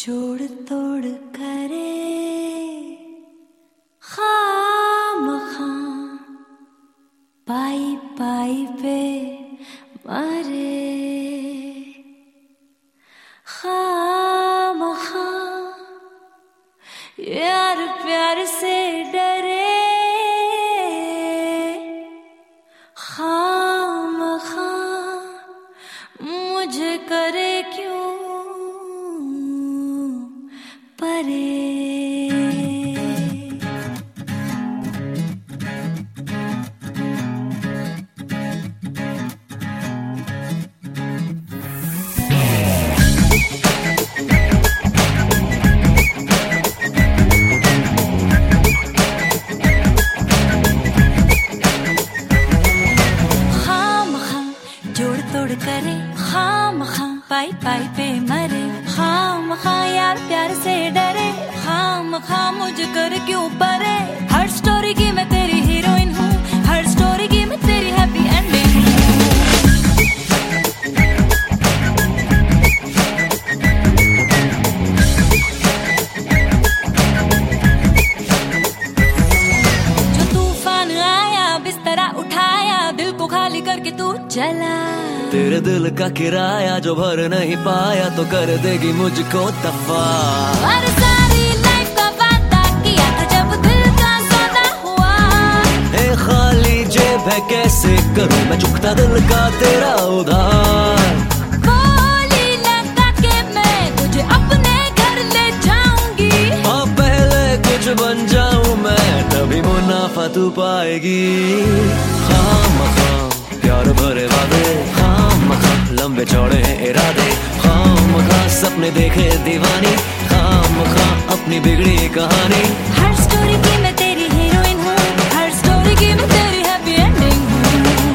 जोड़ तोड़ करे खामखा पाई पाई पे मरे खामखा यार प्यार से डरे खामखा मुझे करे क्यों परे। जोड़ तोड़ करे खामखा पाई पाई पे मरे खामखा यार प्यार से डरे खामखा मुझे कर क्यों परे। हर स्टोरी की मैं तेरी हीरोइन हूँ, हर स्टोरी की मैं तेरी हैप्पी एंडिंग हूँ। जो तूफान आया बिस्तरा उठाया दिल को खाली करके तू चला। तेरे दिल का किराया जो भर नहीं पाया तो कर देगी मुझको दफा। और सारी लाइफ का वादा किया था जब दिल का सौदा हुआ। ए खाली जेब है कैसे करूं मैं चुकता दिल का तेरा उधार। बोली लगा के मैं तुझे अपने घर ले जाऊंगी। हाँ पहले कुछ बन जाऊं मैं तभी मुनाफा तू पाएगी। खामखा प्यार भरे वादे खामखा लंबे चौड़े हैं इरादे खामखा सपने देखे दीवानी खामखा अपनी बिगड़ी कहानी। हर स्टोरी की मैं तेरी हीरोइन हूँ, हर स्टोरी की मैं तेरी हैप्पी एंडिंग हूँ।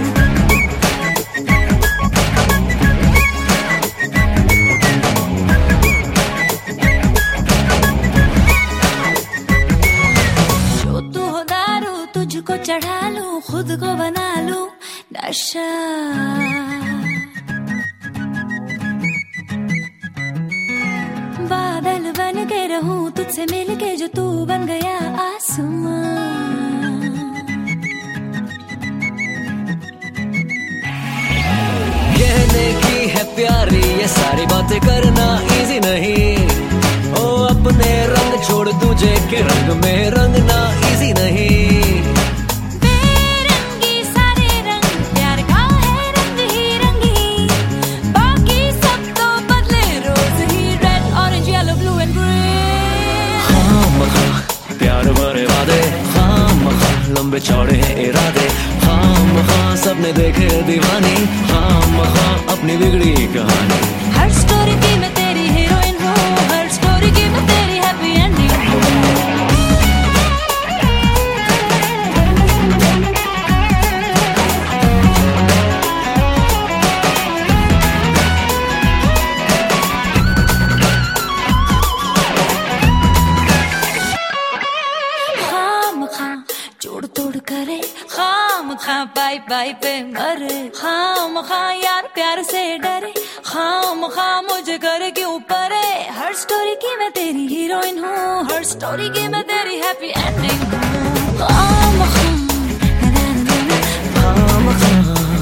जो तू हो दारू तुझको चढ़ा लूं खुद को बना लूं नशा। बादल बन के रहूं तुझसे मिलके जो तू बन गया आसमां। कहने की है प्यारी ये सारी बातें करना इजी नहीं। ओ अपने रंग छोड़ तुझे के रंग में रंगना इजी नहीं। प्यार भरे वादे खामखा लंबे चौड़े हैं इरादे खामखा सपने देखे दीवानी खामखा अपनी बिगड़ी कहानी। हर स्टोरी की मैं तेरी हीरोइन हूँ, हर स्टोरी की मैं तेरी हैप्पी एंडिंग हूँ। जोड़ तोड़ करे खामखा पाई पाई पे मरे खामखा यार प्यार से डरे खामखा मुझे करे क्यों परे। हर स्टोरी की मैं तेरी हीरोइन हूँ, हर स्टोरी की मैं तेरी हैप्पी एंडिंग हूँ। खामखा खामखा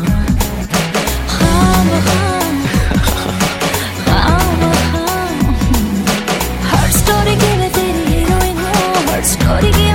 खामखा खामखा हर स्टोरी की मैं तेरी हीरोइन हूँ, हर स्टोरी की